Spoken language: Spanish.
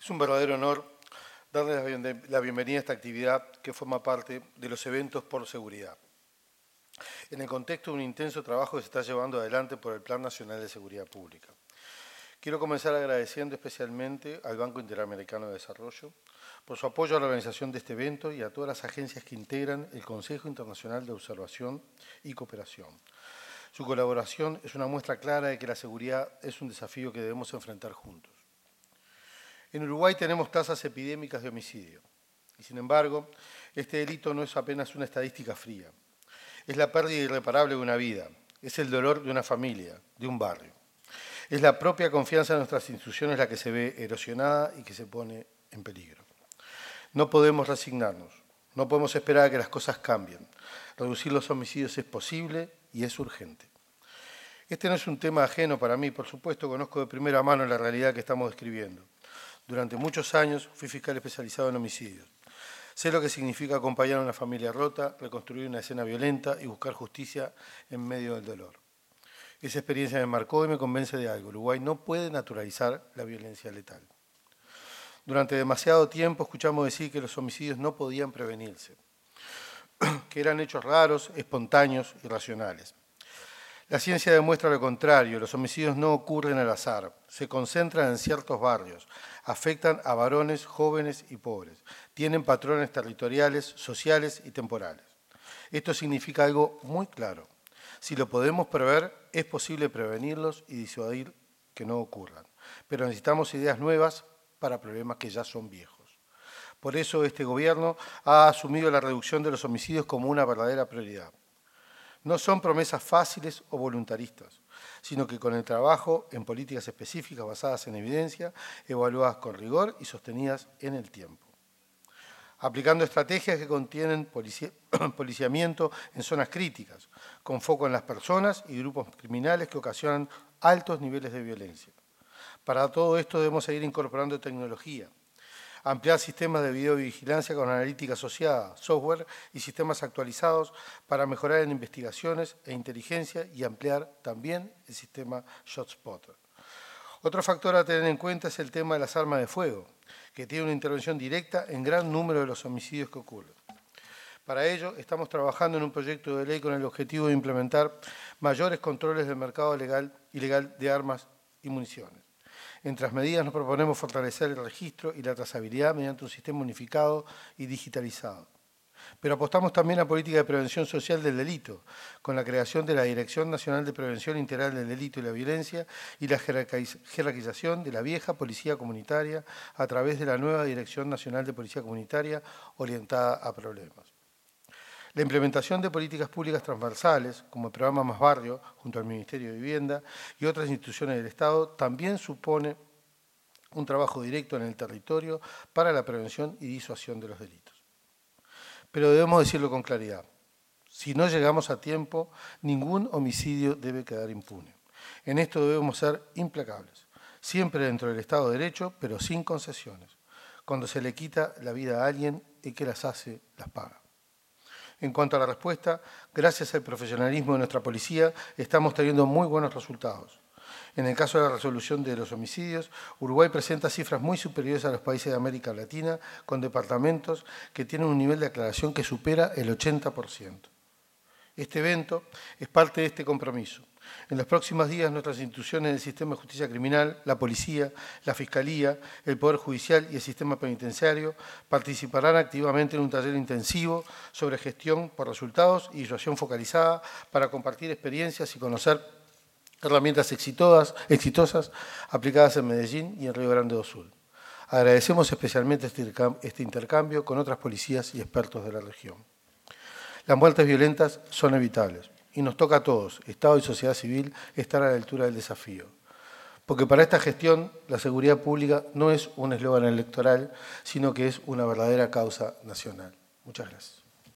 Es un verdadero honor darle la bienvenida a esta actividad que forma parte de los eventos por seguridad, en el contexto de un intenso trabajo que se está llevando adelante por el Plan Nacional de Seguridad Pública. Quiero comenzar agradeciendo especialmente al Banco Interamericano de Desarrollo por su apoyo a la organización de este evento y a todas las agencias que integran el Consejo Internacional de Observación y Cooperación. Su colaboración es una muestra clara de que la seguridad es un desafío que debemos enfrentar juntos. En Uruguay tenemos tasas epidémicas de homicidio y, sin embargo, este delito no es apenas una estadística fría. Es la pérdida irreparable de una vida, es el dolor de una familia, de un barrio. Es la propia confianza en nuestras instituciones la que se ve erosionada y que se pone en peligro. No podemos resignarnos, no podemos esperar a que las cosas cambien. Reducir los homicidios es posible y es urgente. Este no es un tema ajeno para mí, por supuesto, conozco de primera mano la realidad que estamos describiendo. Durante muchos años fui fiscal especializado en homicidios. Sé lo que significa acompañar a una familia rota, reconstruir una escena violenta y buscar justicia en medio del dolor. Esa experiencia me marcó y me convence de algo. Uruguay no puede naturalizar la violencia letal. Durante demasiado tiempo escuchamos decir que los homicidios no podían prevenirse, que eran hechos raros, espontáneos, irracionales. La ciencia demuestra lo contrario, los homicidios no ocurren al azar, se concentran en ciertos barrios, afectan a varones, jóvenes y pobres, tienen patrones territoriales, sociales y temporales. Esto significa algo muy claro. Si lo podemos prever, es posible prevenirlos y disuadir que no ocurran. Pero necesitamos ideas nuevas para problemas que ya son viejos. Por eso este gobierno ha asumido la reducción de los homicidios como una verdadera prioridad. No son promesas fáciles o voluntaristas, sino que con el trabajo en políticas específicas basadas en evidencia, evaluadas con rigor y sostenidas en el tiempo. Aplicando estrategias que contienen policiamiento en zonas críticas, con foco en las personas y grupos criminales que ocasionan altos niveles de violencia. Para todo esto debemos seguir incorporando tecnología, ampliar sistemas de videovigilancia con analítica asociada, software y sistemas actualizados para mejorar en investigaciones e inteligencia y ampliar también el sistema ShotSpotter. Otro factor a tener en cuenta es el tema de las armas de fuego, que tiene una intervención directa en gran número de los homicidios que ocurren. Para ello, estamos trabajando en un proyecto de ley con el objetivo de implementar mayores controles del mercado ilegal de armas y municiones. Entre las medidas nos proponemos fortalecer el registro y la trazabilidad mediante un sistema unificado y digitalizado. Pero apostamos también a política de prevención social del delito, con la creación de la Dirección Nacional de Prevención Integral del Delito y la Violencia y la jerarquización de la vieja Policía Comunitaria a través de la nueva Dirección Nacional de Policía Comunitaria orientada a problemas. La implementación de políticas públicas transversales, como el programa Más Barrio, junto al Ministerio de Vivienda y otras instituciones del Estado, también supone un trabajo directo en el territorio para la prevención y disuasión de los delitos. Pero debemos decirlo con claridad. Si no llegamos a tiempo, ningún homicidio debe quedar impune. En esto debemos ser implacables, siempre dentro del Estado de Derecho, pero sin concesiones. Cuando se le quita la vida a alguien, el que las hace, las paga. En cuanto a la respuesta, gracias al profesionalismo de nuestra policía, estamos teniendo muy buenos resultados. En el caso de la resolución de los homicidios, Uruguay presenta cifras muy superiores a los países de América Latina, con departamentos que tienen un nivel de aclaración que supera el 80%. Este evento es parte de este compromiso. En los próximos días, nuestras instituciones del sistema de justicia criminal, la policía, la fiscalía, el Poder Judicial y el sistema penitenciario participarán activamente en un taller intensivo sobre gestión por resultados y disuasión focalizada para compartir experiencias y conocer herramientas exitosas aplicadas en Medellín y en Río Grande do Sul. Agradecemos especialmente este intercambio con otras policías y expertos de la región. Las muertes violentas son evitables y nos toca a todos, Estado y sociedad civil, estar a la altura del desafío. Porque para esta gestión, la seguridad pública no es un eslogan electoral, sino que es una verdadera causa nacional. Muchas gracias.